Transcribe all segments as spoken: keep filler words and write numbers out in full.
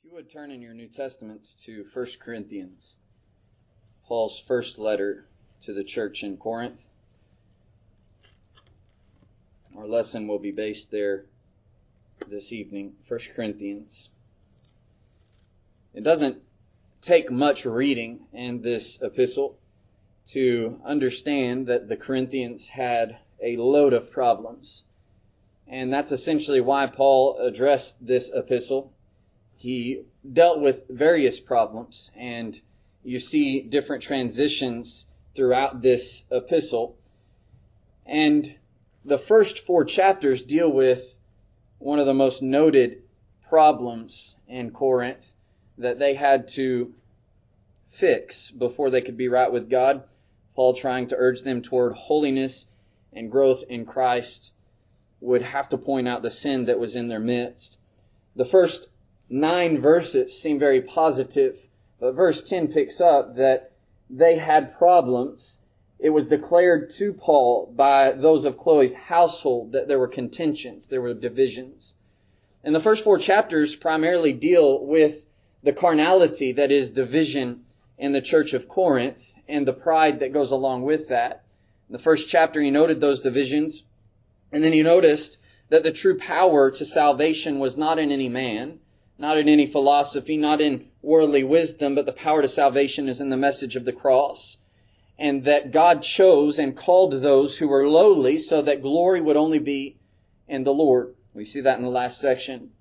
If you would turn in your New Testaments to First Corinthians, Paul's first letter to the church in Corinth. Our lesson will be based there this evening, First Corinthians. It doesn't take much reading in this epistle to understand that the Corinthians had a load of problems. And that's essentially why Paul addressed this epistle. He dealt with various problems, and you see different transitions throughout this epistle. And the first four chapters deal with one of the most noted problems in Corinth that they had to fix before they could be right with God. Paul, trying to urge them toward holiness and growth in Christ, would have to point out the sin that was in their midst. The first nine verses seem very positive, but verse ten picks up that they had problems. It was declared to Paul by those of Chloe's household that there were contentions, there were divisions. And the first four chapters primarily deal with the carnality that is division in the church of Corinth and the pride that goes along with that. In the first chapter, he noted those divisions, and then he noticed that the true power to salvation was not in any man, not in any philosophy, not in worldly wisdom, but the power to salvation is in the message of the cross. And that God chose and called those who were lowly so that glory would only be in the Lord. We see that in the last section.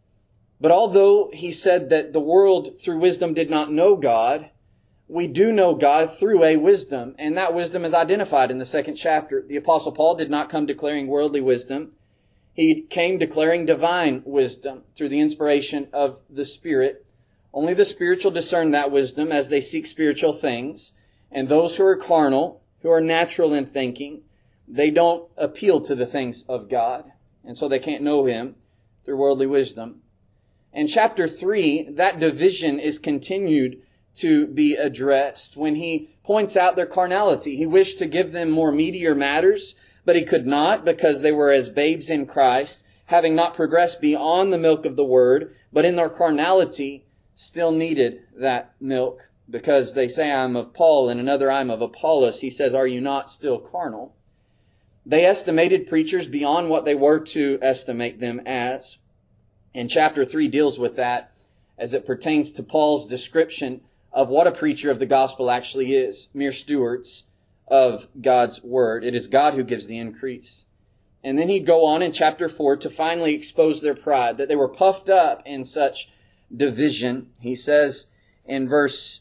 But although he said that the world through wisdom did not know God, we do know God through a wisdom, and that wisdom is identified in the second chapter. The Apostle Paul did not come declaring worldly wisdom. He came declaring divine wisdom through the inspiration of the Spirit. Only the spiritual discern that wisdom as they seek spiritual things. And those who are carnal, who are natural in thinking, they don't appeal to the things of God. And so they can't know Him through worldly wisdom. In chapter three, that division is continued to be addressed when he points out their carnality. He wished to give them more meatier matters, but he could not because they were as babes in Christ, having not progressed beyond the milk of the Word, but in their carnality still needed that milk. Because they say, I am of Paul, and another, I am of Apollos. He says, are you not still carnal? They estimated preachers beyond what they were to estimate them as. And chapter three deals with that as it pertains to Paul's description of what a preacher of the gospel actually is. Mere stewards of God's word. It is God who gives the increase. And then he'd go on in chapter four to finally expose their pride, that they were puffed up in such division. He says in verse,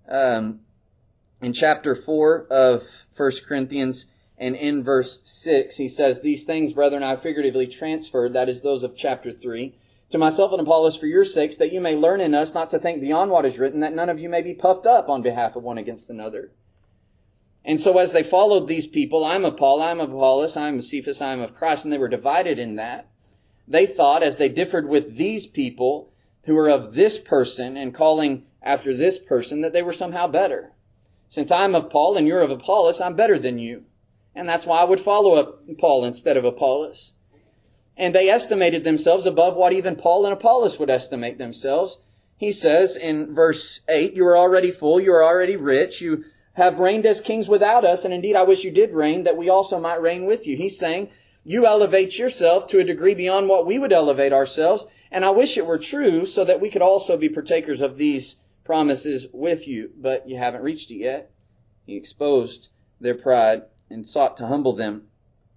um, in chapter four of First Corinthians and in verse six, he says, these things, brethren, I figuratively transferred, that is those of chapter three, to myself and Apollos for your sakes, that you may learn in us not to think beyond what is written, that none of you may be puffed up on behalf of one against another. And so as they followed these people, I'm of Paul, I'm of Apollos, I'm of Cephas, I'm of Christ, and they were divided in that. They thought, as they differed with these people who were of this person and calling after this person, that they were somehow better. Since I'm of Paul and you're of Apollos, I'm better than you. And that's why I would follow Paul instead of Apollos. And they estimated themselves above what even Paul and Apollos would estimate themselves. He says in verse eight, you are already full, you are already rich, you have reigned as kings without us, and indeed I wish you did reign, that we also might reign with you. He's saying, you elevate yourself to a degree beyond what we would elevate ourselves, and I wish it were true so that we could also be partakers of these promises with you, but you haven't reached it yet. He exposed their pride and sought to humble them.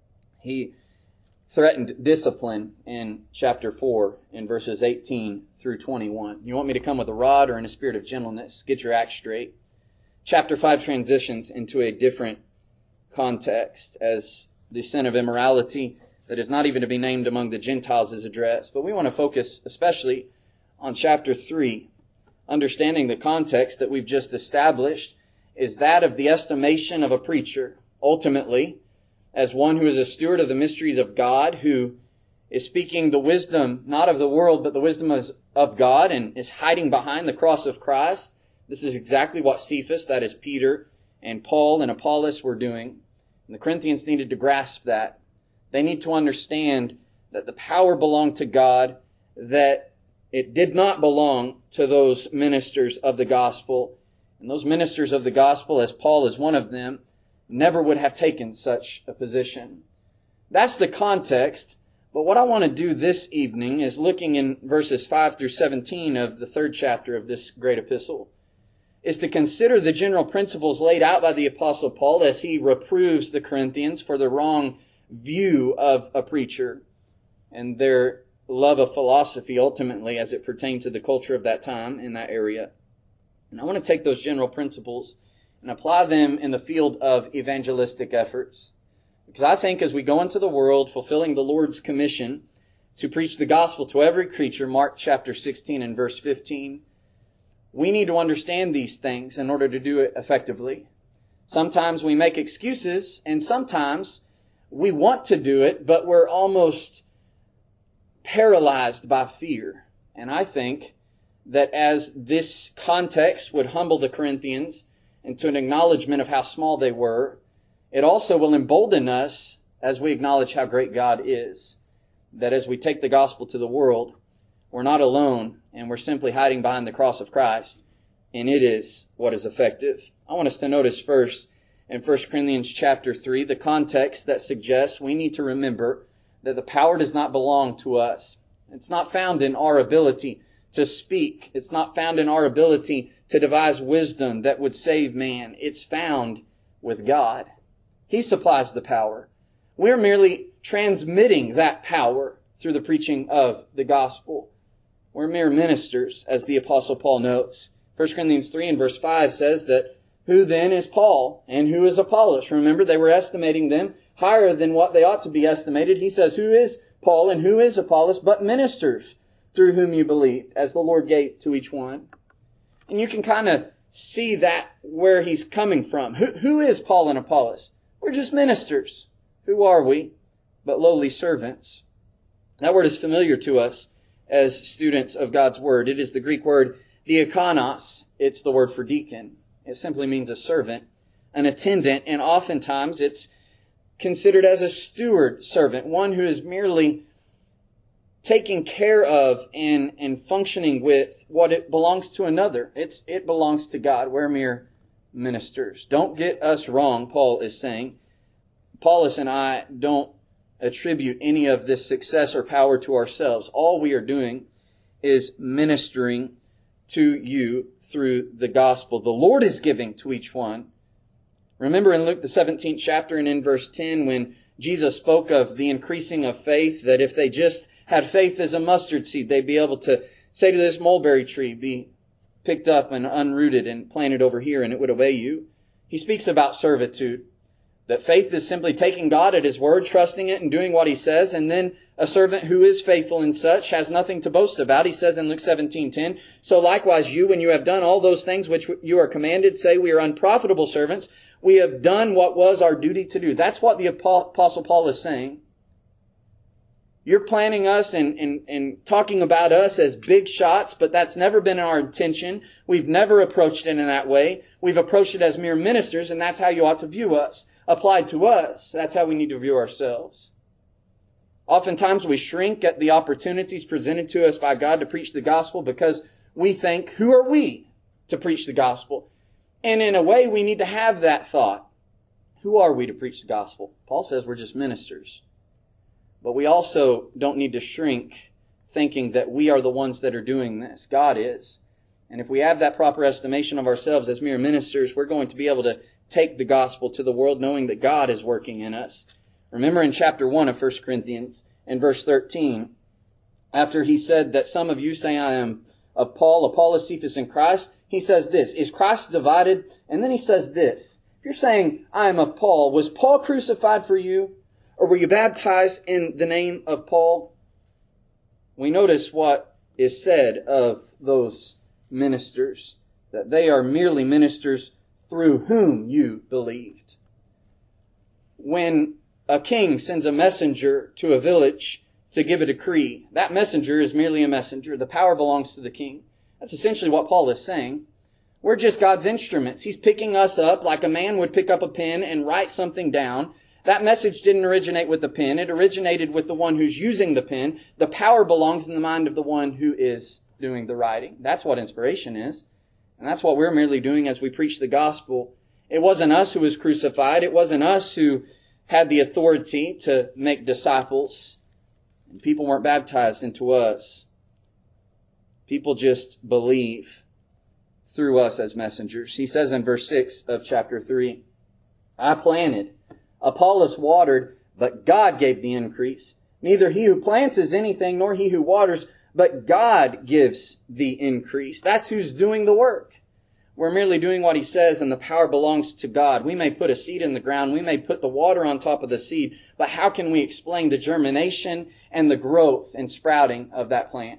He threatened discipline in chapter four in verses eighteen through twenty-one. You want me to come with a rod or in a spirit of gentleness? Get your act straight. Chapter five transitions into a different context as the sin of immorality that is not even to be named among the Gentiles is addressed. But we want to focus especially on chapter three, understanding the context that we've just established is that of the estimation of a preacher, ultimately, as one who is a steward of the mysteries of God, who is speaking the wisdom, not of the world, but the wisdom of God, and is hiding behind the cross of Christ. This is exactly what Cephas, that is Peter, and Paul and Apollos were doing. And the Corinthians needed to grasp that. They need to understand that the power belonged to God, that It did not belong to those ministers of the gospel. And those ministers of the gospel, as Paul is one of them, never would have taken such a position. That's the context. But what I want to do this evening is looking in verses five through seventeen of the third chapter of this great epistle, is to consider the general principles laid out by the Apostle Paul as he reproves the Corinthians for the wrong view of a preacher and their love of philosophy ultimately as it pertained to the culture of that time in that area. And I want to take those general principles and apply them in the field of evangelistic efforts. Because I think as we go into the world fulfilling the Lord's commission to preach the gospel to every creature, Mark chapter sixteen and verse fifteen, we need to understand these things in order to do it effectively. Sometimes we make excuses, and sometimes we want to do it, but we're almost paralyzed by fear. And I think that as this context would humble the Corinthians into an acknowledgement of how small they were, it also will embolden us as we acknowledge how great God is. That as we take the gospel to the world, we're not alone and we're simply hiding behind the cross of Christ. And it is what is effective. I want us to notice first in First Corinthians chapter three, the context that suggests we need to remember that the power does not belong to us. It's not found in our ability to speak. It's not found in our ability to devise wisdom that would save man. It's found with God. He supplies the power. We're merely transmitting that power through the preaching of the gospel. We're mere ministers, as the Apostle Paul notes. First Corinthians three and verse five says that, who then is Paul and who is Apollos? Remember, they were estimating them higher than what they ought to be estimated. He says, who is Paul and who is Apollos but ministers through whom you believed, as the Lord gave to each one. And you can kind of see that where he's coming from. Who, who is Paul and Apollos? We're just ministers. Who are we but lowly servants? That word is familiar to us as students of God's Word. It is the Greek word diakonos. It's the word for deacon. It simply means a servant, an attendant, and oftentimes it's considered as a steward servant, one who is merely taking care of and, and functioning with what it belongs to another. It's It belongs to God. We're mere ministers. Don't get us wrong, Paul is saying. Apollos and I don't attribute any of this success or power to ourselves. All we are doing is ministering to you through the gospel. The Lord is giving to each one. Remember in Luke the seventeenth chapter and in verse ten when Jesus spoke of the increasing of faith, that if they just had faith as a mustard seed, they'd be able to say to this mulberry tree, be picked up and unrooted and planted over here, and it would obey you. He speaks about servitude. That faith is simply taking God at His word, trusting it and doing what He says. And then a servant who is faithful in such has nothing to boast about. He says in Luke seventeen ten, so likewise you, when you have done all those things which you are commanded, say we are unprofitable servants. We have done what was our duty to do. That's what the Apostle Paul is saying. You're planning us and, and, and talking about us as big shots, but that's never been our intention. We've never approached it in that way. We've approached it as mere ministers, and that's how you ought to view us. Applied to us, that's how we need to view ourselves. Oftentimes we shrink at the opportunities presented to us by God to preach the gospel because we think, who are we to preach the gospel? And in a way, we need to have that thought. Who are we to preach the gospel? Paul says we're just ministers. But we also don't need to shrink thinking that we are the ones that are doing this. God is. And if we have that proper estimation of ourselves as mere ministers, we're going to be able to take the gospel to the world knowing that God is working in us. Remember in chapter one of First Corinthians, in verse thirteen, after he said that some of you say I am of Paul, Apollos, Cephas, and Christ, he says this, is Christ divided? And then he says this, if you're saying I am of Paul, was Paul crucified for you? Or were you baptized in the name of Paul? We notice what is said of those ministers, that they are merely ministers through whom you believed. When a king sends a messenger to a village to give a decree, that messenger is merely a messenger. The power belongs to the king. That's essentially what Paul is saying. We're just God's instruments. He's picking us up like a man would pick up a pen and write something down. That message didn't originate with the pen. It originated with the one who's using the pen. The power belongs in the mind of the one who is doing the writing. That's what inspiration is. And that's what we're merely doing as we preach the gospel. It wasn't us who was crucified. It wasn't us who had the authority to make disciples. And people weren't baptized into us. People just believe through us as messengers. He says in verse six of chapter three, I planted, Apollos watered, but God gave the increase. Neither he who plants is anything, nor he who waters, but God gives the increase. That's who's doing the work. We're merely doing what he says, and the power belongs to God. We may put a seed in the ground. We may put the water on top of the seed. But how can we explain the germination and the growth and sprouting of that plant?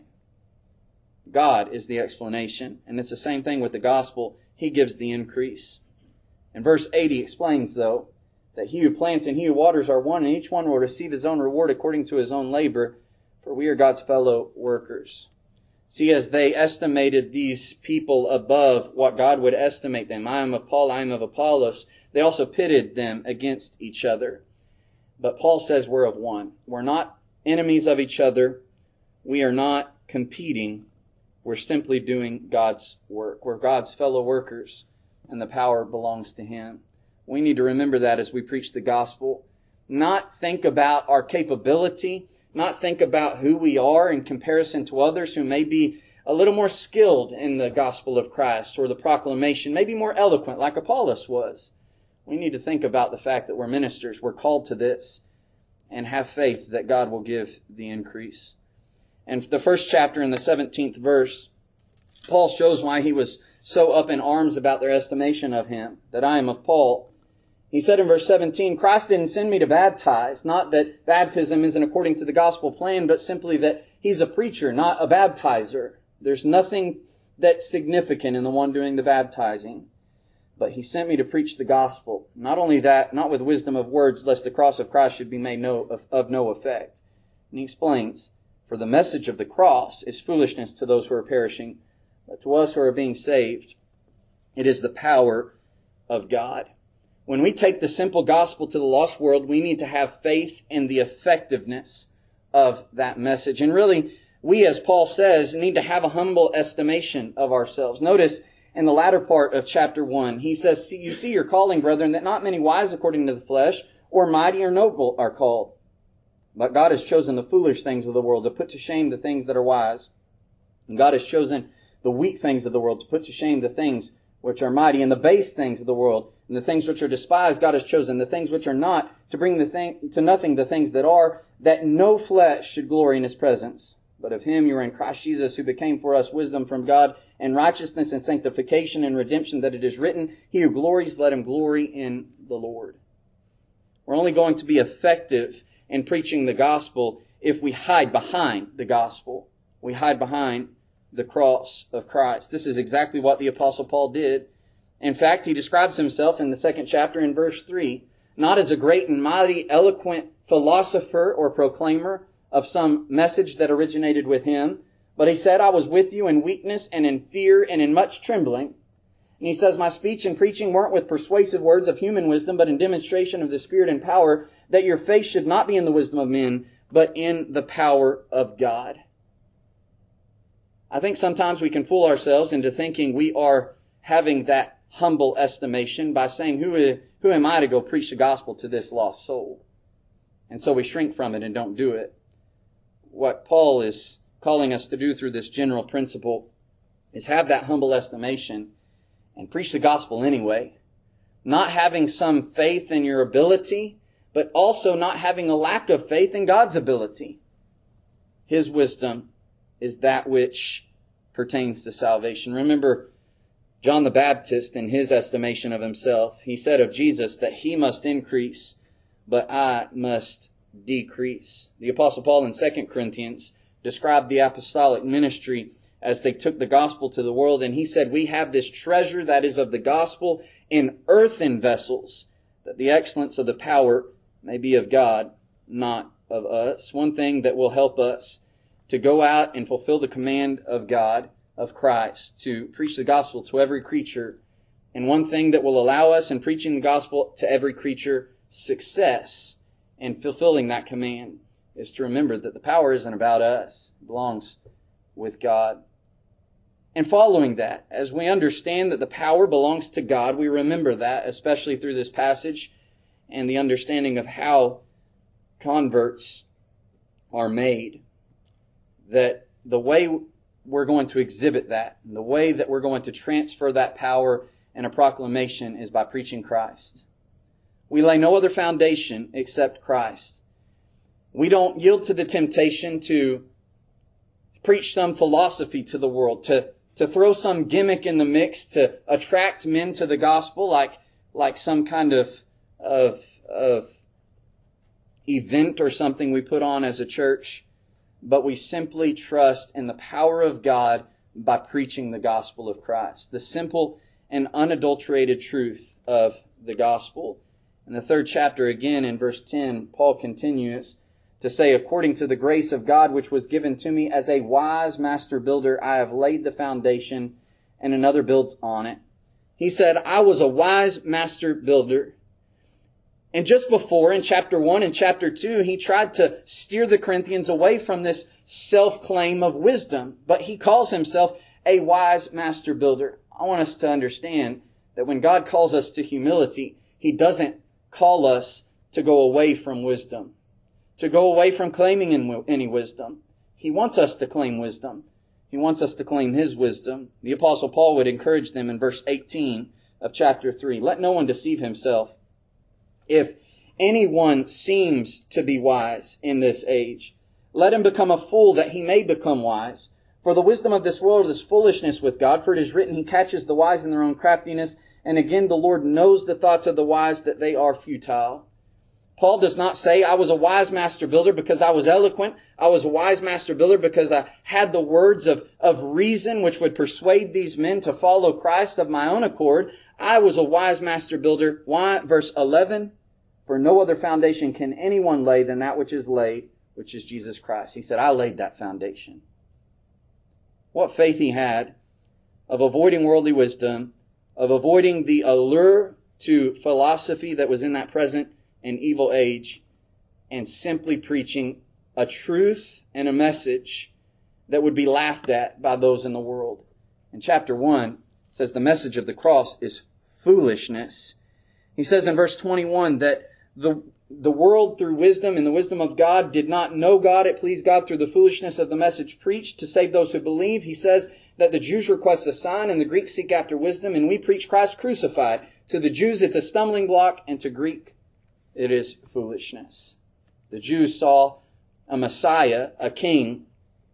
God is the explanation. And it's the same thing with the gospel. He gives the increase. In verse eighty explains, though, that he who plants and he who waters are one, and each one will receive his own reward according to his own labor, for we are God's fellow workers. See, as they estimated these people above what God would estimate them, I am of Paul, I am of Apollos, they also pitted them against each other. But Paul says we're of one. We're not enemies of each other. We are not competing. We're simply doing God's work. We're God's fellow workers, and the power belongs to Him. We need to remember that as we preach the gospel. Not think about our capability, not think about who we are in comparison to others who may be a little more skilled in the gospel of Christ or the proclamation, maybe more eloquent like Apollos was. We need to think about the fact that we're ministers, we're called to this, and have faith that God will give the increase. And the first chapter in the seventeenth verse, Paul shows why he was so up in arms about their estimation of him, that I am of Paul. He said in verse seventeen, Christ didn't send me to baptize. Not that baptism isn't according to the gospel plan, but simply that He's a preacher, not a baptizer. There's nothing that's significant in the one doing the baptizing. But He sent me to preach the gospel. Not only that, not with wisdom of words, lest the cross of Christ should be made no, of, of no effect. And he explains, for the message of the cross is foolishness to those who are perishing, but to us who are being saved, it is the power of God. When we take the simple gospel to the lost world, we need to have faith in the effectiveness of that message. And really, we, as Paul says, need to have a humble estimation of ourselves. Notice in the latter part of chapter one, he says, you see your calling, brethren, that not many wise according to the flesh, or mighty or noble are called. But God has chosen the foolish things of the world to put to shame the things that are wise. And God has chosen the weak things of the world to put to shame the things which are mighty, and the base things of the world, and the things which are despised God has chosen, the things which are not, to bring the thing, to nothing the things that are, that no flesh should glory in His presence. But of Him you are in Christ Jesus, who became for us wisdom from God, and righteousness and sanctification and redemption, that it is written, He who glories, let him glory in the Lord. We're only going to be effective in preaching the gospel if we hide behind the gospel. We hide behind the cross of Christ. This is exactly what the Apostle Paul did. In fact, he describes himself in the second chapter in verse three, not as a great and mighty, eloquent philosopher or proclaimer of some message that originated with him, but he said, I was with you in weakness and in fear and in much trembling. And he says, my speech and preaching weren't with persuasive words of human wisdom, but in demonstration of the Spirit and power, that your faith should not be in the wisdom of men, but in the power of God. I think sometimes we can fool ourselves into thinking we are having that humble estimation by saying, who, who am I to go preach the gospel to this lost soul? And so we shrink from it and don't do it. What Paul is calling us to do through this general principle is have that humble estimation and preach the gospel anyway. Not having some faith in your ability, but also not having a lack of faith in God's ability. His wisdom is that which pertains to salvation. Remember John the Baptist in his estimation of himself. He said of Jesus that He must increase, but I must decrease. The Apostle Paul in Second Corinthians described the apostolic ministry as they took the gospel to the world, and he said, we have this treasure that is of the gospel in earthen vessels, that the excellence of the power may be of God, not of us. One thing that will help us to go out and fulfill the command of God, of Christ, to preach the gospel to every creature. And one thing that will allow us in preaching the gospel to every creature success in fulfilling that command is to remember that the power isn't about us. It belongs with God. and following that. As we understand that the power belongs to God, we remember that, especially through this passage and the understanding of how converts are made. That the way we're going to exhibit that, the way that we're going to transfer that power and a proclamation is by preaching Christ. We lay no other foundation except Christ. We don't yield to the temptation to preach some philosophy to the world, to, to throw some gimmick in the mix to attract men to the gospel like, like some kind of, of, of event or something we put on as a church. But we simply trust in the power of God by preaching the gospel of Christ. The simple and unadulterated truth of the gospel. In the third chapter, again in verse ten, Paul continues to say, according to the grace of God which was given to me as a wise master builder, I have laid the foundation and another builds on it. He said, I was a wise master builder. And just before, in chapter one and chapter two, he tried to steer the Corinthians away from this self-claim of wisdom. But he calls himself a wise master builder. I want us to understand that when God calls us to humility, He doesn't call us to go away from wisdom, to go away from claiming any wisdom. He wants us to claim wisdom. He wants us to claim His wisdom. The Apostle Paul would encourage them in verse eighteen of chapter three. Let no one deceive himself. If anyone seems to be wise in this age, let him become a fool that he may become wise. For the wisdom of this world is foolishness with God. For it is written, He catches the wise in their own craftiness. And again, the Lord knows the thoughts of the wise, that they are futile. Paul does not say, I was a wise master builder because I was eloquent. I was a wise master builder because I had the words of, of reason which would persuade these men to follow Christ of my own accord. I was a wise master builder. Why? Verse eleven, for no other foundation can anyone lay than that which is laid, which is Jesus Christ. He said, I laid that foundation. What faith he had of avoiding worldly wisdom, of avoiding the allure to philosophy that was in that present and evil age, and simply preaching a truth and a message that would be laughed at by those in the world. In chapter one, it says the message of the cross is foolishness. He says in verse twenty-one that the The world through wisdom and the wisdom of God did not know God. It pleased God through the foolishness of the message preached to save those who believe. He says that the Jews request a sign and the Greeks seek after wisdom, and we preach Christ crucified. To the Jews it's a stumbling block, and to Greek it is foolishness. The Jews saw a Messiah, a king,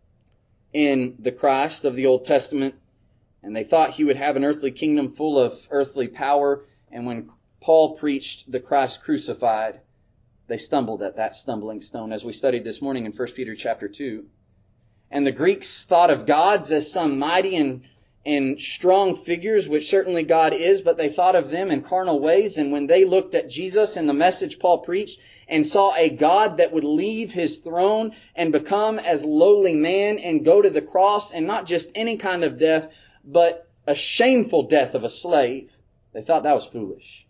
in the Christ of the Old Testament, and they thought He would have an earthly kingdom full of earthly power. And when Paul preached the Christ crucified, they stumbled at that stumbling stone, as we studied this morning in First Peter chapter two. And the Greeks thought of gods as some mighty and, and strong figures, which certainly God is, but they thought of them in carnal ways. And when they looked at Jesus and the message Paul preached and saw a God that would leave His throne and become as lowly man and go to the cross, and not just any kind of death, but a shameful death of a slave, they thought that was foolish.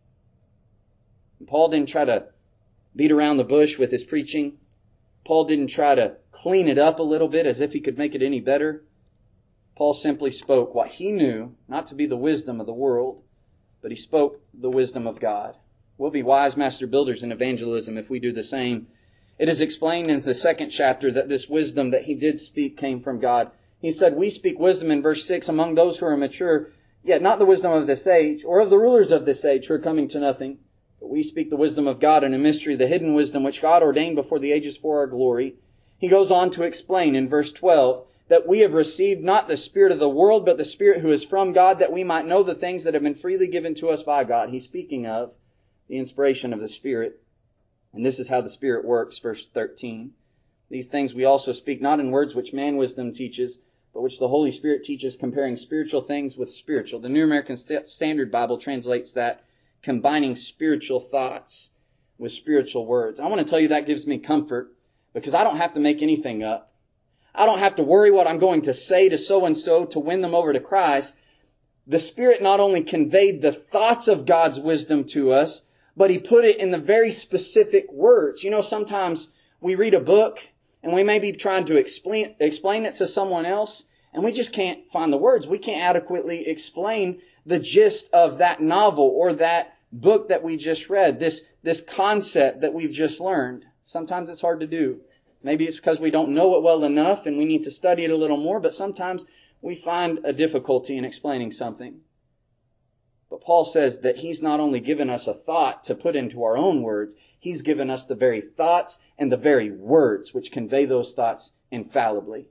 And Paul didn't try to beat around the bush with his preaching. Paul didn't try to clean it up a little bit as if he could make it any better. Paul simply spoke what he knew, not to be the wisdom of the world, but he spoke the wisdom of God. We'll be wise master builders in evangelism if we do the same. It is explained in the second chapter that this wisdom that he did speak came from God. He said, we speak wisdom in verse six among those who are mature, yet not the wisdom of this age or of the rulers of this age who are coming to nothing. But we speak the wisdom of God in a mystery, the hidden wisdom which God ordained before the ages for our glory. He goes on to explain in verse twelve that we have received not the spirit of the world, but the Spirit who is from God, that we might know the things that have been freely given to us by God. He's speaking of the inspiration of the Spirit. And this is how the Spirit works, verse thirteen. These things we also speak not in words which man wisdom teaches, but which the Holy Spirit teaches, comparing spiritual things with spiritual. The New American Standard Bible translates that combining spiritual thoughts with spiritual words. I want to tell you that gives me comfort because I don't have to make anything up. I don't have to worry what I'm going to say to so-and-so to win them over to Christ. The Spirit not only conveyed the thoughts of God's wisdom to us, but He put it in the very specific words. You know, sometimes we read a book and we may be trying to explain, explain it to someone else, And we just can't find the words. We can't adequately explain the gist of that novel or that book that we just read, this, this concept that we've just learned. Sometimes it's hard to do. Maybe it's because we don't know it well enough and we need to study it a little more, but sometimes we find a difficulty in explaining something. But Paul says that he's not only given us a thought to put into our own words, he's given us the very thoughts and the very words which convey those thoughts infallibly.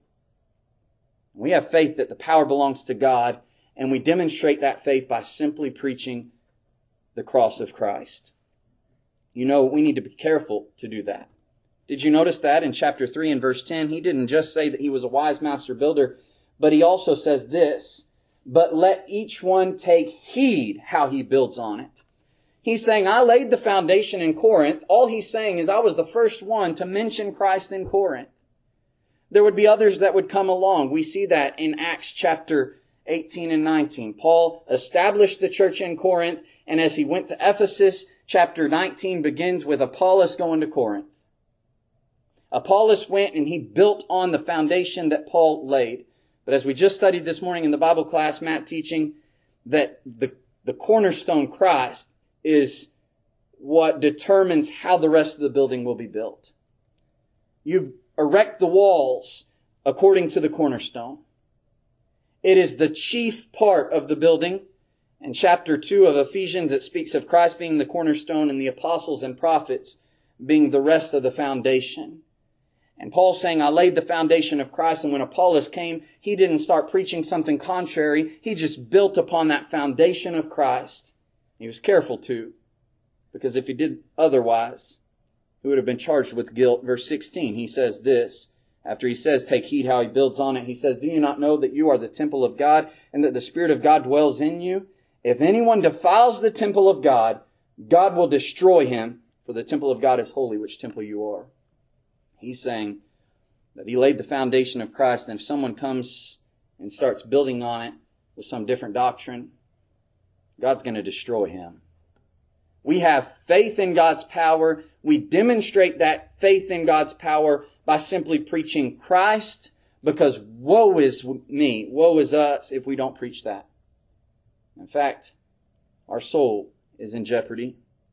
We have faith that the power belongs to God, and we demonstrate that faith by simply preaching the cross of Christ. You know, we need to be careful to do that. Did you notice that in chapter three and verse ten? He didn't just say that he was a wise master builder, but he also says this, but let each one take heed how he builds on it. He's saying, I laid the foundation in Corinth. All he's saying is I was the first one to mention Christ in Corinth. There would be others that would come along. We see that in Acts chapter eighteen and nineteen. Paul established the church in Corinth, and as he went to Ephesus, chapter nineteen begins with Apollos going to Corinth. Apollos went and he built on the foundation that Paul laid. But as we just studied this morning in the Bible class, Matt teaching that the, the cornerstone Christ is what determines how the rest of the building will be built. You erect the walls according to the cornerstone. It is the chief part of the building. In chapter two of Ephesians, it speaks of Christ being the cornerstone and the apostles and prophets being the rest of the foundation. And Paul's saying, I laid the foundation of Christ, and when Apollos came, he didn't start preaching something contrary. He just built upon that foundation of Christ. He was careful to, because if he did otherwise, he would have been charged with guilt. Verse sixteen, he says this, after he says, take heed how he builds on it, he says, do you not know that you are the temple of God, and that the Spirit of God dwells in you? If anyone defiles the temple of God, God will destroy him, for the temple of God is holy, which temple you are. He's saying that he laid the foundation of Christ, and if someone comes and starts building on it with some different doctrine, God's going to destroy him. We have faith in God's power. We demonstrate that faith in God's power by simply preaching Christ, because woe is me, woe is us if we don't preach that. In fact, our soul is in jeopardy.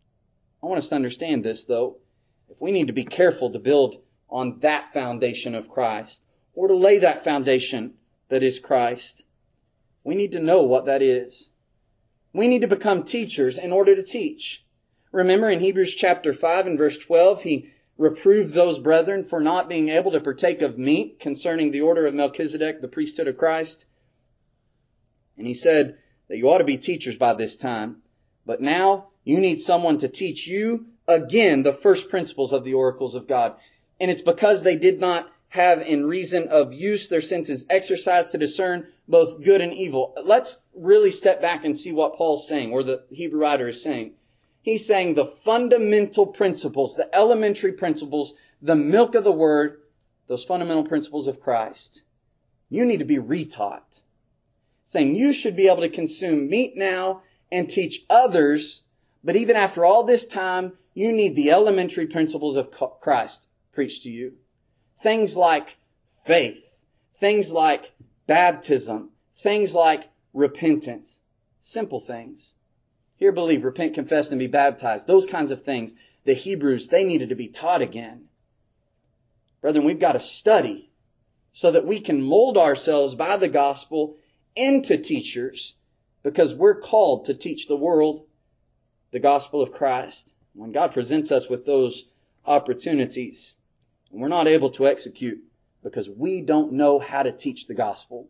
I want us to understand this, though. If we need to be careful to build on that foundation of Christ, or to lay that foundation that is Christ, we need to know what that is. We need to become teachers in order to teach. Remember in Hebrews chapter five and verse twelve, he reproved those brethren for not being able to partake of meat concerning the order of Melchizedek, the priesthood of Christ. And he said that you ought to be teachers by this time, but now you need someone to teach you again the first principles of the oracles of God. And it's because they did not have in reason of use their senses exercised to discern both good and evil. Let's really step back and see what Paul's saying, or the Hebrew writer is saying. He's saying the fundamental principles, the elementary principles, the milk of the Word, those fundamental principles of Christ, you need to be retaught. Saying you should be able to consume meat now and teach others, but even after all this time, you need the elementary principles of Christ preached to you. Things like faith, things like baptism, things like repentance. Simple things. Hear, believe, repent, confess, and be baptized. Those kinds of things. The Hebrews, they needed to be taught again. Brethren, we've got to study so that we can mold ourselves by the gospel into teachers, because we're called to teach the world the gospel of Christ. When God presents us with those opportunities, and we're not able to execute because we don't know how to teach the gospel,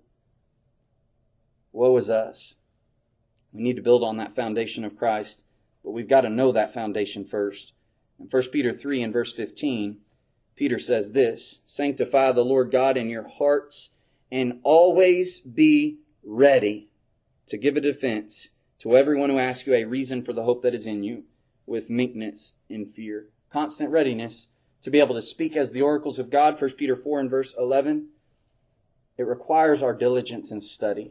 woe is us. We need to build on that foundation of Christ, but we've got to know that foundation first. In First Peter three and verse fifteen, Peter says this, sanctify the Lord God in your hearts, and always be ready to give a defense to everyone who asks you a reason for the hope that is in you, with meekness and fear. Constant readiness to be able to speak as the oracles of God, First Peter four and verse eleven. It requires our diligence and study.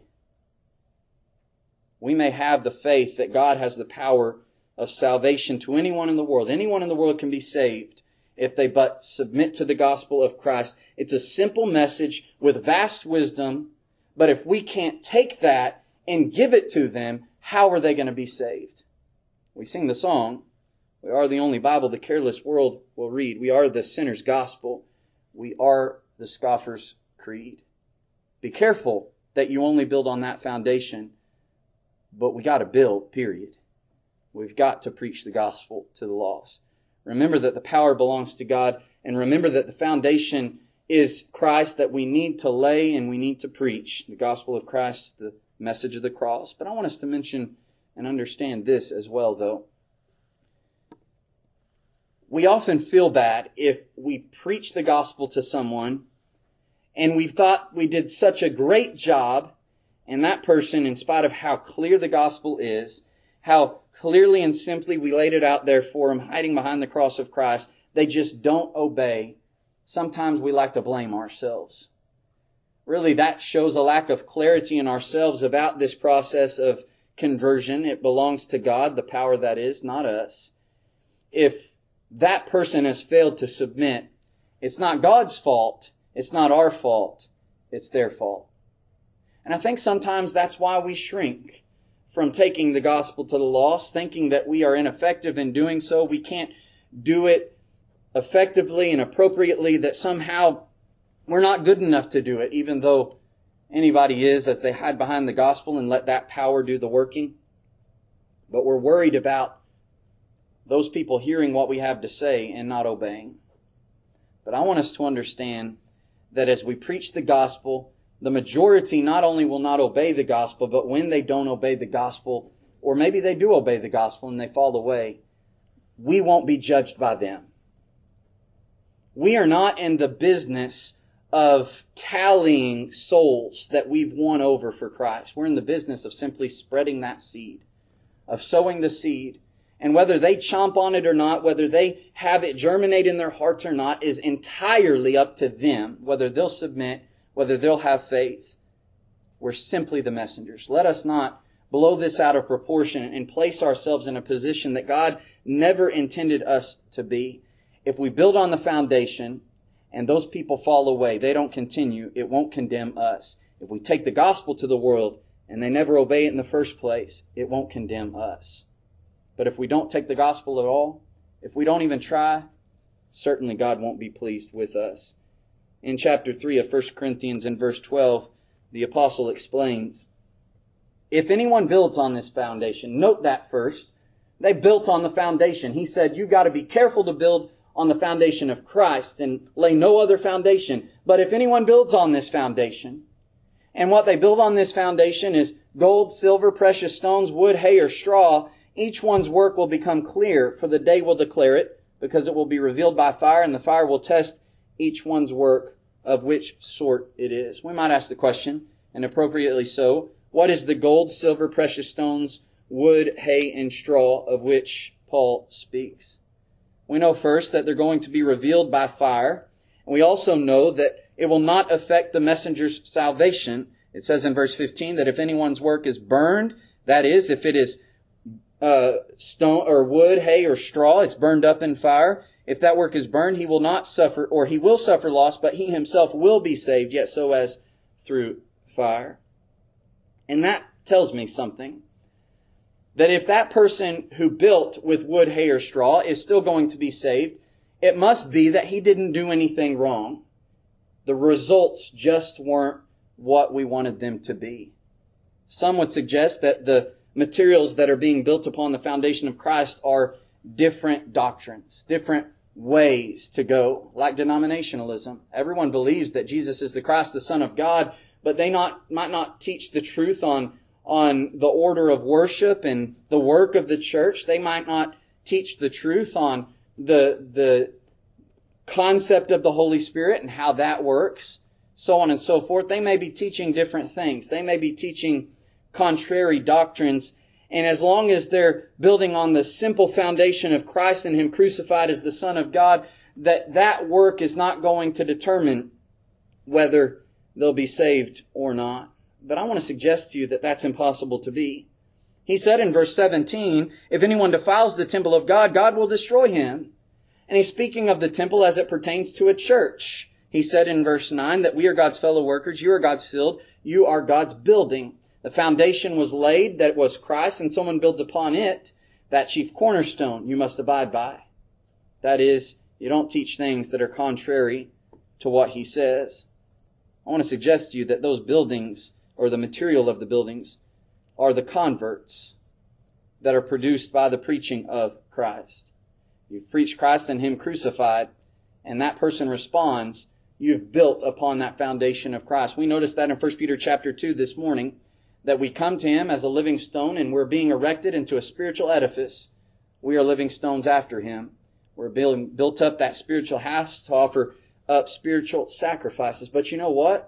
We may have the faith that God has the power of salvation to anyone in the world. Anyone in the world can be saved if they but submit to the gospel of Christ. It's a simple message with vast wisdom But if we can't take that and give it to them, how are they going to be saved? We sing the song, we are the only Bible the careless world will read. We are the sinner's gospel. We are the scoffer's creed. Be careful that you only build on that foundation. But we got to build, period. We've got to preach the gospel to the lost. Remember that the power belongs to God. And remember that the foundation is Christ that we need to lay and we need to preach. The gospel of Christ, the message of the cross. But I want us to mention and understand this as well, though. We often feel bad if we preach the gospel to someone and we thought we did such a great job, and that person, in spite of how clear the gospel is, how clearly and simply we laid it out there for them, hiding behind the cross of Christ, they just don't obey. Sometimes we like to blame ourselves. Really, that shows a lack of clarity in ourselves about this process of conversion. It belongs to God, the power that is, not us. If that person has failed to submit, it's not God's fault. It's not our fault. It's their fault. And I think sometimes that's why we shrink from taking the gospel to the lost, thinking that we are ineffective in doing so. We can't do it effectively and appropriately, that somehow we're not good enough to do it, even though anybody is, as they hide behind the gospel and let that power do the working. But we're worried about those people hearing what we have to say and not obeying. But I want us to understand that as we preach the gospel, the majority not only will not obey the gospel, but when they don't obey the gospel, or maybe they do obey the gospel and they fall away, we won't be judged by them. We are not in the business of tallying souls that we've won over for Christ. We're in the business of simply spreading that seed, of sowing the seed. And whether they chomp on it or not, whether they have it germinate in their hearts or not, is entirely up to them, whether they'll submit, whether they'll have faith. We're simply the messengers. Let us not blow this out of proportion and place ourselves in a position that God never intended us to be. If we build on the foundation and those people fall away, they don't continue, it won't condemn us. If we take the gospel to the world and they never obey it in the first place, it won't condemn us. But if we don't take the gospel at all, if we don't even try, certainly God won't be pleased with us. In chapter three of First Corinthians, in verse twelve, the apostle explains, if anyone builds on this foundation, note that first, they built on the foundation. He said, you got to be careful to build on the foundation of Christ and lay no other foundation. But if anyone builds on this foundation, and what they build on this foundation is gold, silver, precious stones, wood, hay, or straw, each one's work will become clear, for the day will declare it, because it will be revealed by fire, and the fire will test each one's work of which sort it is. We might ask the question, and appropriately so, what is the gold, silver, precious stones, wood, hay, and straw of which Paul speaks? We know first that they're going to be revealed by fire, and we also know that it will not affect the messenger's salvation. It says in verse fifteen that if anyone's work is burned, that is, if it is Uh, stone or wood, hay, or straw, it's burned up in fire. If that work is burned, he will not suffer, or he will suffer loss, but he himself will be saved, yet so as through fire. And that tells me something. That if that person who built with wood, hay, or straw is still going to be saved, it must be that he didn't do anything wrong. The results just weren't what we wanted them to be. Some would suggest that the materials that are being built upon the foundation of Christ are different doctrines, different ways to go, like denominationalism. Everyone believes that Jesus is the Christ, the Son of God, but they not might not teach the truth on, on the order of worship and the work of the church. They might not teach the truth on the, the concept of the Holy Spirit and how that works, so on and so forth. They may be teaching different things. They may be teaching contrary doctrines, and as long as they're building on the simple foundation of Christ and Him crucified as the Son of God, that that work is not going to determine whether they'll be saved or not. But I want to suggest to you that that's impossible to be. He said in verse seventeen, if anyone defiles the temple of God, God will destroy him. And he's speaking of the temple as it pertains to a church. He said in verse nine that we are God's fellow workers, you are God's field, you are God's building. The foundation was laid, that was Christ, and someone builds upon it. That chief cornerstone you must abide by. That is, you don't teach things that are contrary to what He says. I want to suggest to you that those buildings, or the material of the buildings, are the converts that are produced by the preaching of Christ. You've preached Christ and Him crucified, and that person responds, you've built upon that foundation of Christ. We noticed that in First Peter chapter two this morning, that we come to Him as a living stone and we're being erected into a spiritual edifice. We are living stones after Him. We're building, built up that spiritual house to offer up spiritual sacrifices. But you know what?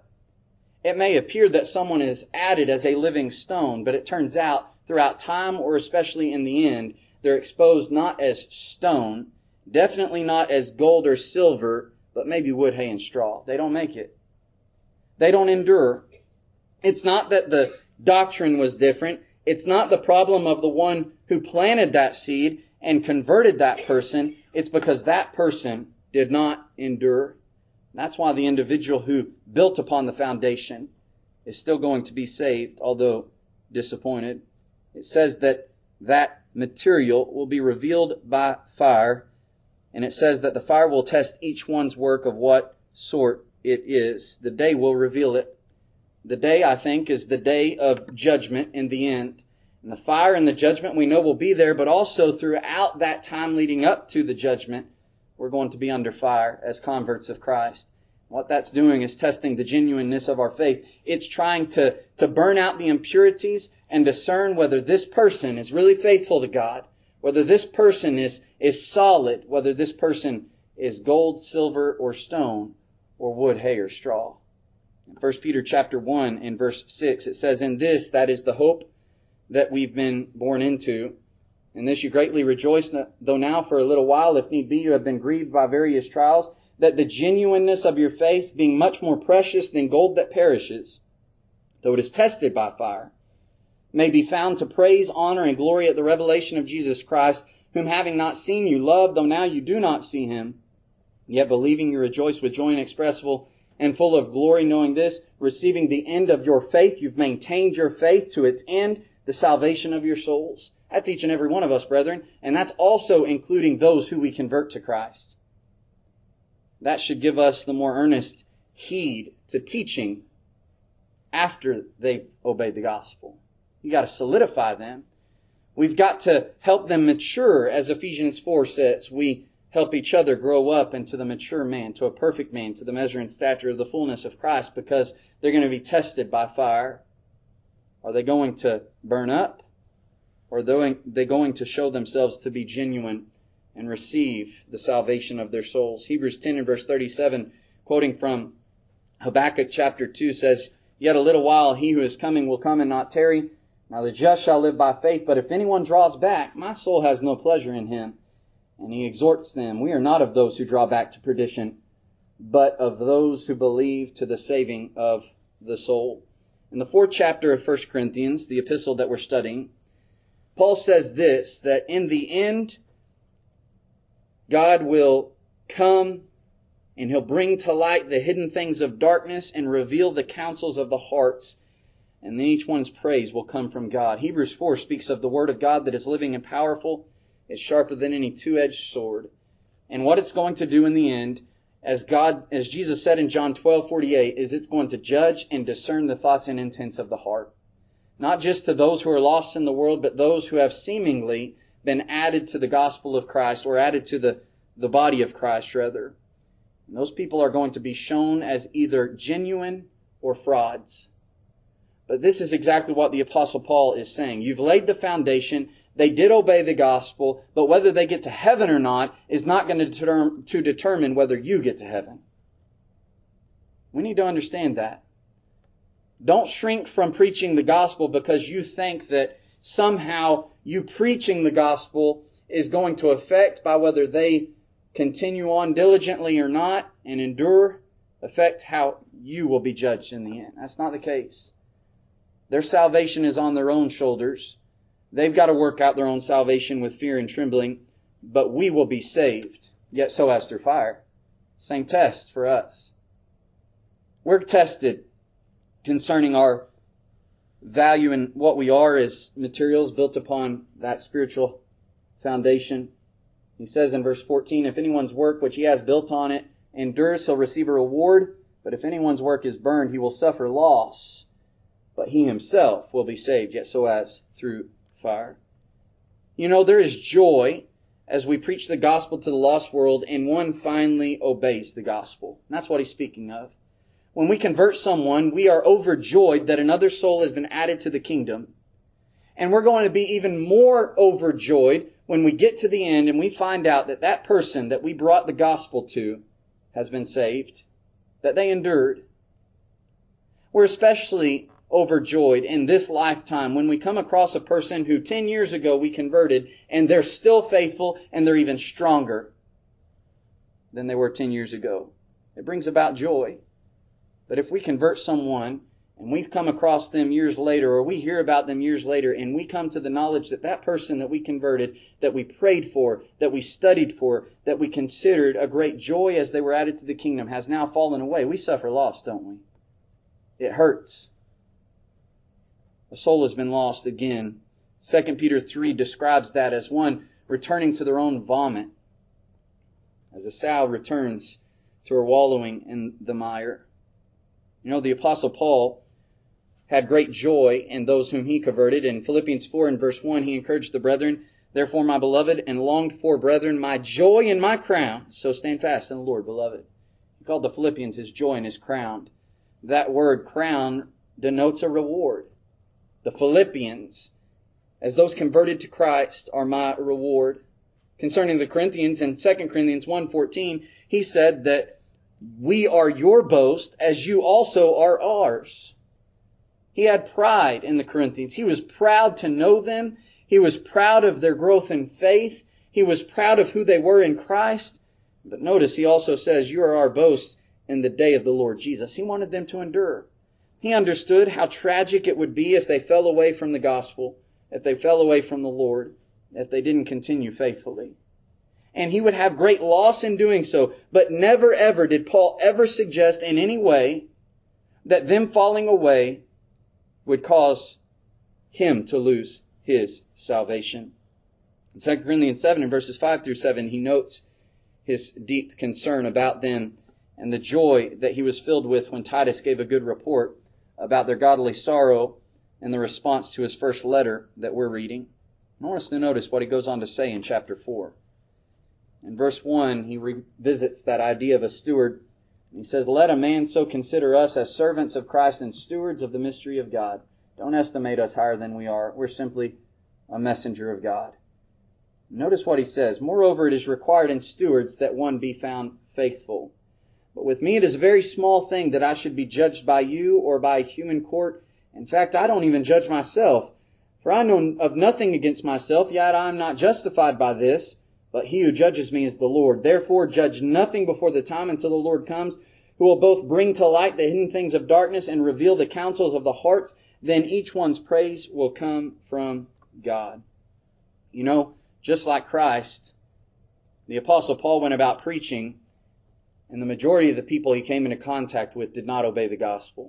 It may appear that someone is added as a living stone, but it turns out throughout time, or especially in the end, they're exposed not as stone, definitely not as gold or silver, but maybe wood, hay, and straw. They don't make it. They don't endure. It's not that the doctrine was different. It's not the problem of the one who planted that seed and converted that person. It's because that person did not endure. That's why the individual who built upon the foundation is still going to be saved, although disappointed. It says that that material will be revealed by fire, and it says that the fire will test each one's work of what sort it is. The day will reveal it. The day, I think, is the day of judgment in the end. And the fire and the judgment we know will be there, but also throughout that time leading up to the judgment, we're going to be under fire as converts of Christ. What that's doing is testing the genuineness of our faith. It's trying to, to burn out the impurities and discern whether this person is really faithful to God, whether this person is, is solid, whether this person is gold, silver, or stone, or wood, hay, or straw. In First Peter chapter one in verse six, it says, in this, that is the hope that we've been born into. In this you greatly rejoice, though now for a little while, if need be, you have been grieved by various trials, that the genuineness of your faith, being much more precious than gold that perishes, though it is tested by fire, may be found to praise, honor, and glory at the revelation of Jesus Christ, whom having not seen you love, though now you do not see Him, yet believing you rejoice with joy inexpressible and full of glory, knowing this, receiving the end of your faith, you've maintained your faith to its end, the salvation of your souls. That's each and every one of us, brethren, and that's also including those who we convert to Christ. That should give us the more earnest heed to teaching after they've obeyed the gospel. You got to solidify them. We've got to help them mature, as Ephesians four says. We help each other grow up into the mature man, to a perfect man, to the measure and stature of the fullness of Christ, because they're going to be tested by fire. Are they going to burn up? Or are they going to show themselves to be genuine and receive the salvation of their souls? Hebrews ten and verse thirty-seven, quoting from Habakkuk chapter two, says, yet a little while he who is coming will come and not tarry. Now the just shall live by faith, but if anyone draws back, my soul has no pleasure in him. And he exhorts them, we are not of those who draw back to perdition, but of those who believe to the saving of the soul. In the fourth chapter of First Corinthians, the epistle that we're studying, Paul says this, that in the end, God will come and He'll bring to light the hidden things of darkness and reveal the counsels of the hearts. And then each one's praise will come from God. Hebrews four speaks of the Word of God that is living and powerful. It's sharper than any two-edged sword. And what it's going to do in the end, as God, as Jesus said in John twelve forty-eight, is it's going to judge and discern the thoughts and intents of the heart. Not just to those who are lost in the world, but those who have seemingly been added to the gospel of Christ, or added to the, the body of Christ, rather. And those people are going to be shown as either genuine or frauds. But this is exactly what the Apostle Paul is saying. You've laid the foundation. They did obey the gospel, but whether they get to heaven or not is not going to, deter- to determine whether you get to heaven. We need to understand that. Don't shrink from preaching the gospel because you think that somehow you preaching the gospel is going to affect by whether they continue on diligently or not and endure, affect how you will be judged in the end. That's not the case. Their salvation is on their own shoulders. They've got to work out their own salvation with fear and trembling, but we will be saved, yet so as through fire. Same test for us. We're tested concerning our value and what we are as materials built upon that spiritual foundation. He says in verse fourteen, if anyone's work which he has built on it endures, he'll receive a reward. But if anyone's work is burned, he will suffer loss. But he himself will be saved, yet so as through fire. You know, there is joy as we preach the gospel to the lost world and one finally obeys the gospel. And that's what he's speaking of. When we convert someone, we are overjoyed that another soul has been added to the kingdom. And we're going to be even more overjoyed when we get to the end and we find out that that person that we brought the gospel to has been saved, that they endured. We're especially overjoyed in this lifetime when we come across a person who ten years ago we converted and they're still faithful and they're even stronger than they were ten years ago. It brings about joy. But if we convert someone and we've come across them years later, or we hear about them years later, and we come to the knowledge that that person that we converted, that we prayed for, that we studied for, that we considered a great joy as they were added to the kingdom, has now fallen away, we suffer loss, don't we? It hurts. A soul has been lost again. Second Peter three describes that as one returning to their own vomit, as a sow returns to her wallowing in the mire. You know, the Apostle Paul had great joy in those whom he converted. In Philippians four and verse one, he encouraged the brethren, therefore, my beloved and longed for brethren, my joy and my crown. So stand fast in the Lord, beloved. He called the Philippians his joy and his crown. That word crown denotes a reward. The Philippians, as those converted to Christ, are my reward. Concerning the Corinthians, in Second Corinthians one fourteen, he said that we are your boast as you also are ours. He had pride in the Corinthians. He was proud to know them. He was proud of their growth in faith. He was proud of who they were in Christ. But notice he also says, you are our boast in the day of the Lord Jesus. He wanted them to endure. He understood how tragic it would be if they fell away from the gospel, if they fell away from the Lord, if they didn't continue faithfully. And he would have great loss in doing so. But never ever did Paul ever suggest in any way that them falling away would cause him to lose his salvation. In Second Corinthians seven, in verses five through seven, he notes his deep concern about them and the joy that he was filled with when Titus gave a good report about their godly sorrow and the response to his first letter that we're reading. I want us to notice what he goes on to say in chapter four. In verse one, he revisits that idea of a steward. He says, let a man so consider us as servants of Christ and stewards of the mystery of God. Don't estimate us higher than we are. We're simply a messenger of God. Notice what he says. Moreover, it is required in stewards that one be found faithful. But with me it is a very small thing that I should be judged by you or by a human court. In fact, I don't even judge myself. For I know of nothing against myself, yet I am not justified by this. But he who judges me is the Lord. Therefore, judge nothing before the time until the Lord comes, who will both bring to light the hidden things of darkness and reveal the counsels of the hearts. Then each one's praise will come from God. You know, just like Christ, the Apostle Paul went about preaching, and the majority of the people he came into contact with did not obey the gospel.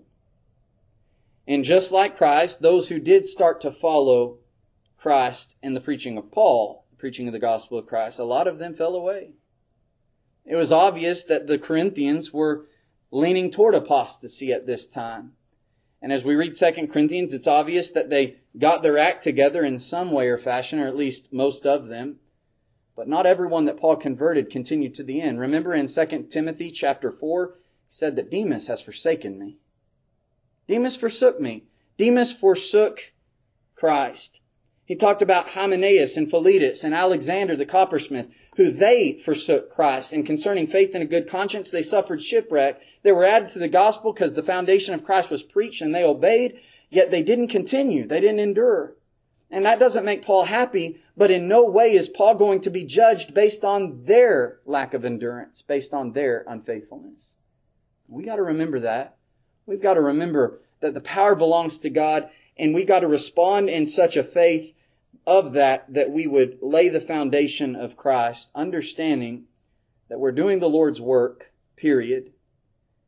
And just like Christ, those who did start to follow Christ in the preaching of Paul, preaching of the gospel of Christ, a lot of them fell away. It was obvious that the Corinthians were leaning toward apostasy at this time. And as we read Second Corinthians, it's obvious that they got their act together in some way or fashion, or at least most of them. But not everyone that Paul converted continued to the end. Remember in Second Timothy chapter four, he said that Demas has forsaken me. Demas forsook me. Demas forsook Christ. He talked about Hymenaeus and Philetus and Alexander the coppersmith, who they forsook Christ. And concerning faith and a good conscience, they suffered shipwreck. They were added to the gospel because the foundation of Christ was preached and they obeyed, yet they didn't continue. They didn't endure. And that doesn't make Paul happy, but in no way is Paul going to be judged based on their lack of endurance, based on their unfaithfulness. We got to remember that. We've got to remember that the power belongs to God, and we got to respond in such a faith of that, that we would lay the foundation of Christ, understanding that we're doing the Lord's work, period.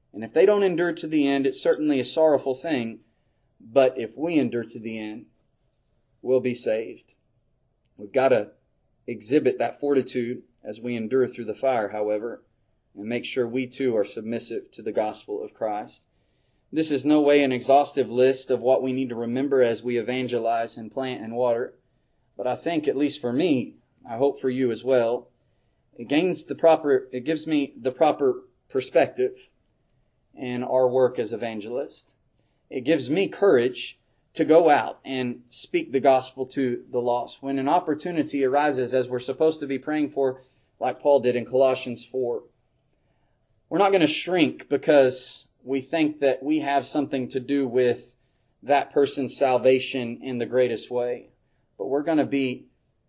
And if they don't endure to the end, it's certainly a sorrowful thing. But if we endure to the end, we'll be saved. We've got to exhibit that fortitude as we endure through the fire, however, and make sure we too are submissive to the gospel of Christ. This is no way an exhaustive list of what we need to remember as we evangelize and plant and water. But I think, at least for me, I hope for you as well, it gains the proper, it gives me the proper perspective in our work as evangelists. It gives me courage to go out and speak the gospel to the lost. When an opportunity arises, as we're supposed to be praying for, like Paul did in Colossians four, we're not going to shrink because we think that we have something to do with that person's salvation in the greatest way. But we're going to be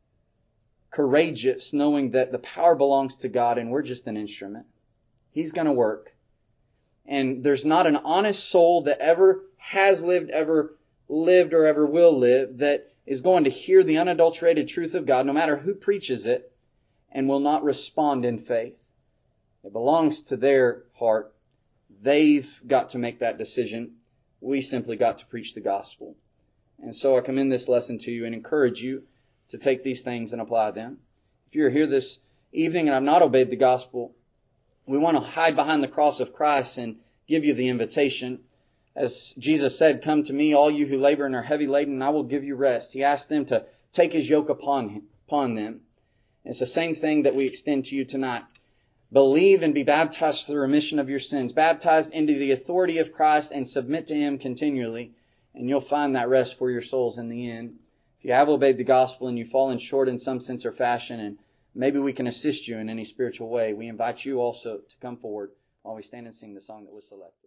courageous, knowing that the power belongs to God and we're just an instrument. He's going to work. And there's not an honest soul that ever has lived, ever lived, or ever will live that is going to hear the unadulterated truth of God, no matter who preaches it, and will not respond in faith. It belongs to their heart. They've got to make that decision. We simply got to preach the gospel. And so I commend this lesson to you and encourage you to take these things and apply them. If you're here this evening and I've not obeyed the gospel, we want to hide behind the cross of Christ and give you the invitation. As Jesus said, "Come to me, all you who labor and are heavy laden, and I will give you rest." He asked them to take His yoke upon him, upon them. It's the same thing that we extend to you tonight. Believe and be baptized for the remission of your sins. Baptized into the authority of Christ and submit to Him continually. And you'll find that rest for your souls in the end. If you have obeyed the gospel and you've fallen short in some sense or fashion, and maybe we can assist you in any spiritual way, we invite you also to come forward while we stand and sing the song that was selected.